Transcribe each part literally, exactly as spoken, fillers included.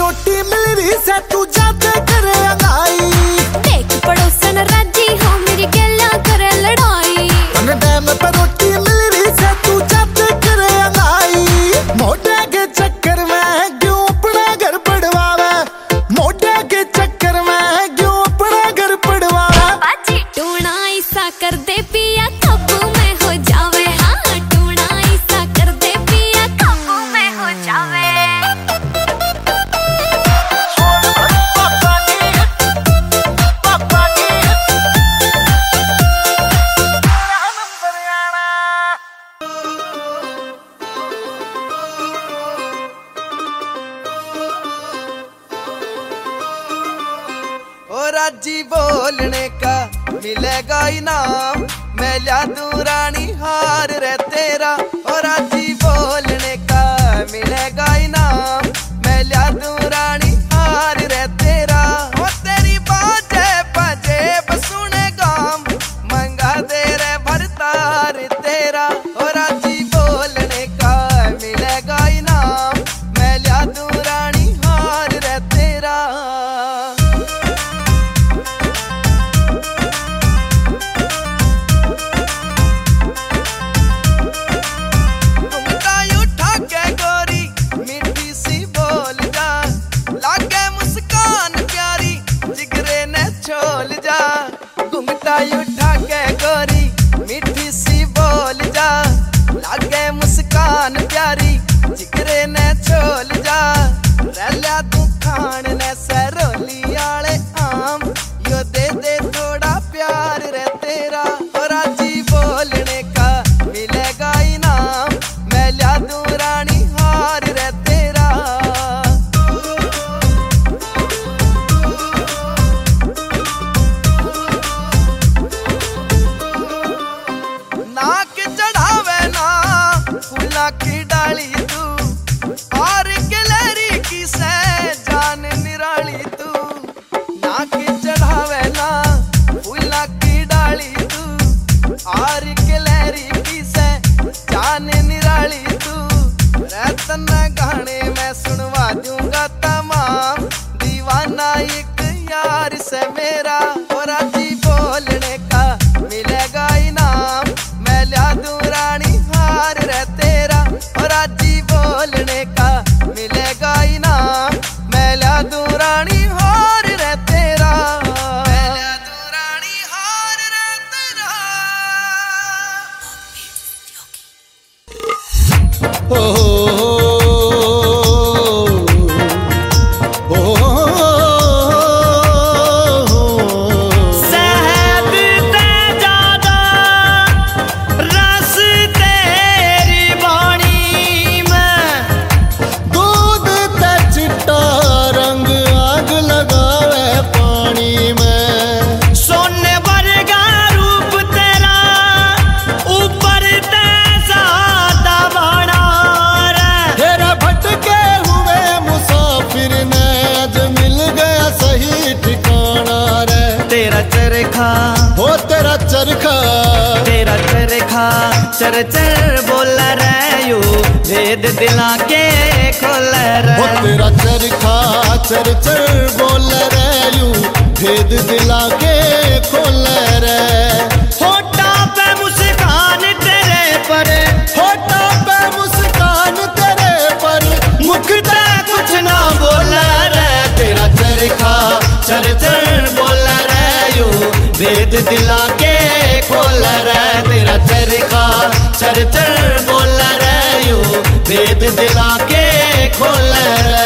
रोटी मिल रही से तू जाते करे अंगाई। देख पड़ोसन राजी हो मेरी गैला करे लड़ाई। तने डैम पे रोटी मिल रही से तू जाते करे अंगाई। मोटे के चक्कर में क्यों अपना घर पड़वावे, मोटे के चक्कर में क्यों अपना घर पड़वावे। बाजी टूना ऐसा कर दे पिया काबू में हो जावे। हाँ टूना ऐसा कर दे पिया काबू में हो जावे। राजी बोलने का मिलेगा इनाम, मैं ला दूं रानी हार रे तेरा। और राजी बोलने का मिलेगा इनाम, मैं ला दूं रानी हार रे तेरा। ओ तेरी बाजे बजे बसुने गाम, मंगा दे रे भरतार तेरा। और राजी बोलने का मिलेगा इनाम, मैं ला दूं रानी हार रे तेरा। उठा के गोरी मीठी सी बोल जा, लागे मुस्कान प्यारी जिगरे ने छोल जा। रलिया तू खान ने सरोली आले आम, यो दे दे थोड़ा प्यार रे तेरा। और राजी बोलने का मिलेगा इनाम, मैं ला दूं रानी हार रे तेरा। नाक चढ़ावे ना फूला की डाली तू, और गिलहरी की से जान निराली तू। नाक चढ़ावे ना फूला की डाली तू, और गिलहरी की से जान निराली तू। रतन गाने मैं सुनवा दूंगा तमाम, दीवाना एक यार से मेरा। और राजी बोलने का मिलेगा इनाम, मैं ला दूं रानी हार रे तेरा। और राजी बोलने का मिलेगा इनाम, मैं ला दूं रानी हार रे तेरा। मैं ला दूं रानी हार रे तेरा। ओ हो तेरा चरखा तेरा चरखा चर चर बोला रे यू, भेद दिला के खोल रे। हो तेरा चरखा चर चर बोला रे यू, भेद दिला के खोल रे। होठा पे मुस्कान तेरे पर, होठा पे मुस्कान तेरे पर, मुख ते कुछ ना बोला रे। तेरा चरखा चर चर बोला रे यू, भेद दिला के खोल रे। तेरा चरखा चर चर बोल रे यू, भेद दिला के खोल रे।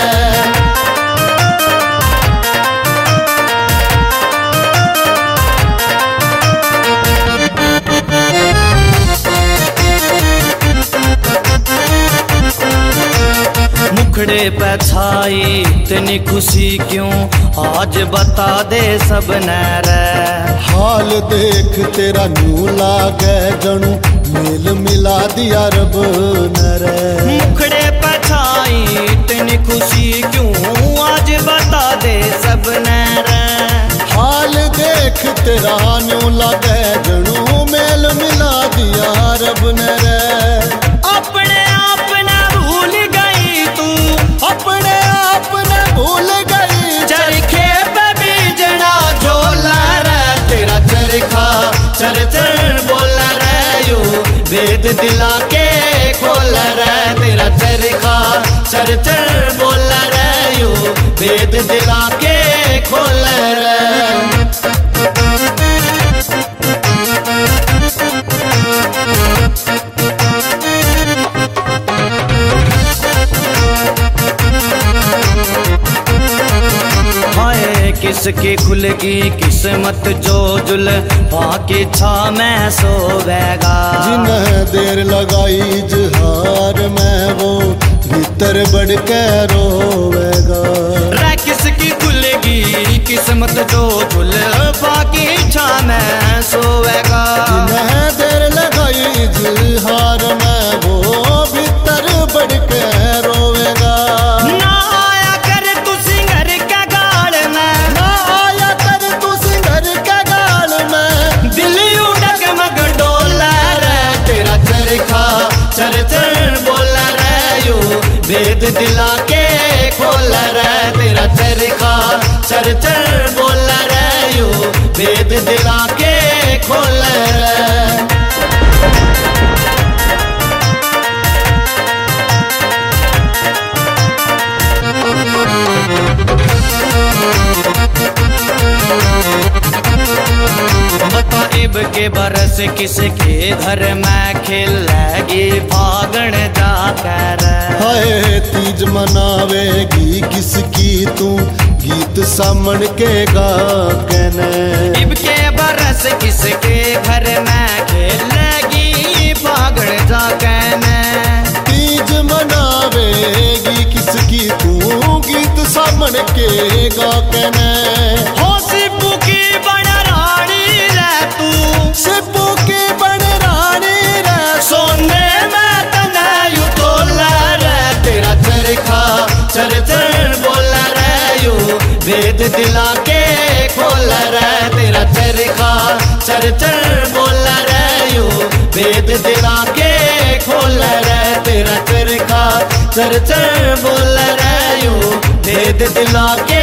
मुखड़े पे छाई इतनी खुशी क्यों, आज बता दे सब रे। हाल देख तेरा नू लागे जणू, मेल मिला दिया रब ने रे। मुखड़े पे छाई इतनी खुशी क्यों, आज बता दे सब रे। हाल देख तेरा नू लागे जणू, मेल मिला दिया रब ने रे। अपने आप न भूल गई तू, अपने आप न भूल चर चर बोल रे यू भेद दिला के खोल रे। किसकी खुलगी किस्मत जो जुल बाकी छा मैं सोवेगा। जिन्हें देर लगाई इजहार में वो भीतर बढ़ के रोवेगा। रे किसकी खुलगी किस्मत जो जुल बाकी छा मैं सोवेगा। जिन्हें देर लगाई इजहार में वो भीतर बढ़ के रोवेगा। चर चर बोल रे यू भेद दिला के खोल रे। तेरा चरखा चर चर बोल रे यू भेद दिला के खोल रे। इब के बरस किसके घर में खेलेगी फागण जाकर। हाय तीज मनावेगी किसकी तू गीत सामन के गा कहने। इब के बरस किसके घर में खेलेगी फागण जाकर। तीज मनावेगी किसकी तू गीत सामन के गा कहने। हो सिब्बू की सिब्बू की बन रानी रे सोने में तना यू तोल रे। तेरा चरखा चर चर बोल रे यू भेद दिला के खोल रे। तेरा चरखा चर चर बोल रे यू भेद दिला के खोल रे। तेरा चरखा चर चर बोल रे यू भेद दिला के